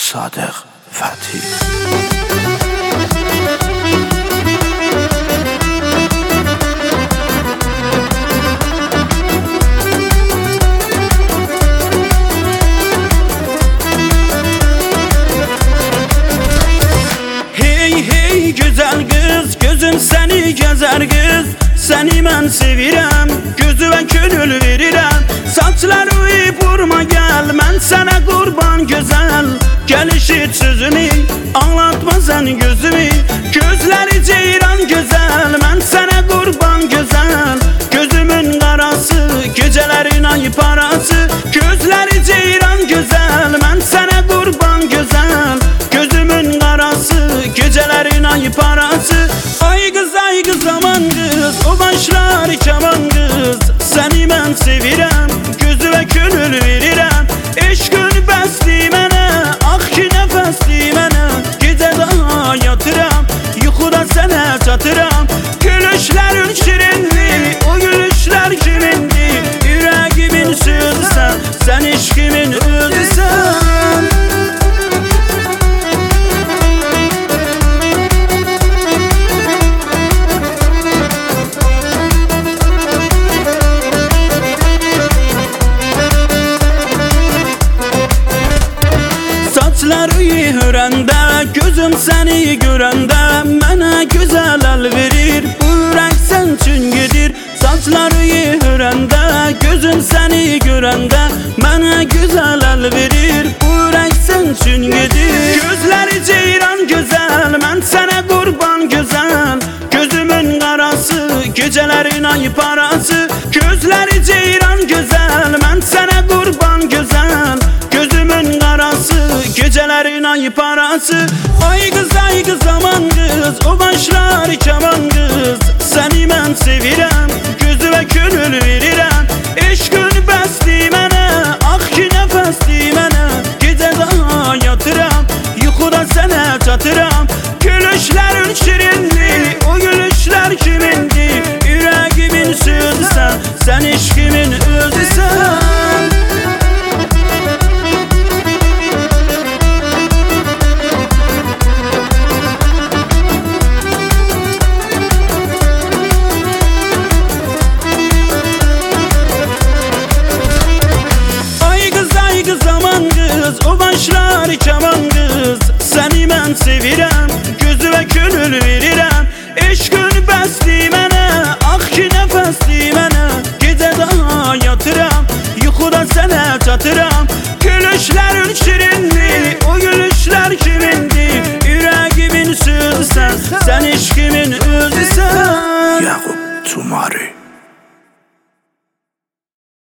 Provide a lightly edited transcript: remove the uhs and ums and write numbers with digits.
Sadıq Fətih. Hey güzel kız, gözüm seni gezer kız. Seni mən sevirəm, gözüvə könül verirəm. Saçları vurma gel, mən sənə qurban gözəl. Gəlişit sözümü, anlatma sən gözümü. Gözləri ceyran gözəl, mən sənə qurban gözəl. Gözümün qarası, gecələrin ay parası. Gözləri ceyran gözəl, mən sənə qurban gözəl. Gözümün qarası, gecələrin ay parası. Ay qız aman qız, o başlar kaman qız. Səni mən sevirəm, gözüvə könül verirəm. Eşqün bəsli mənə, ax ki nəfəsli mənə. Gecə daha yatıram, yuxuda sənə çatıram. Gülüşlərin şirinli, o gülüşlər kimindir? Ürəgimin sözüsən, sən eşqimin özüsən. Saçları hörəndə, gözüm səni görəndə. Mənə gözəl əl verir, bu ürək sən üçün gedir. Saçları hörəndə, gözüm səni görəndə. Mənə gözəl əl verir, bu ürək sən üçün gedir. Gözləri ceyran gözəl, mən sənə qurban gözəl. Gözümün qarası, gecələrin ay parası. Gözləri ceyran gözəl, mən sənə qurban gözəl. Gözümün qarası, gecələrin ay parası. Ay qız aman qız, o başlar kaman qız. Səni mən sevirəm, gözüvə könül verirəm. Eşqün bəsli mənə, ax ki nəfəsli mənə. Gecə daha yatıram, yuxuda sənə çatıram. Gülüşlərin şirinli, o gülüşlər kimindir? Ürəgimin sözüsən, sən eşqimin özüsən. O başlar kaman qız, səni mən sevirəm, gözüvə könül verirəm. Eşqün bəsli mənə, ax ki nəfəsli mənə. Gecə daha yatıram, yuxuda sənə çatıram. Gülüşlərin şirinli, o gülüşlər kimindir? Ürəgimin sözüsən, sən eşqimin özüsən. Yaqub Cumari.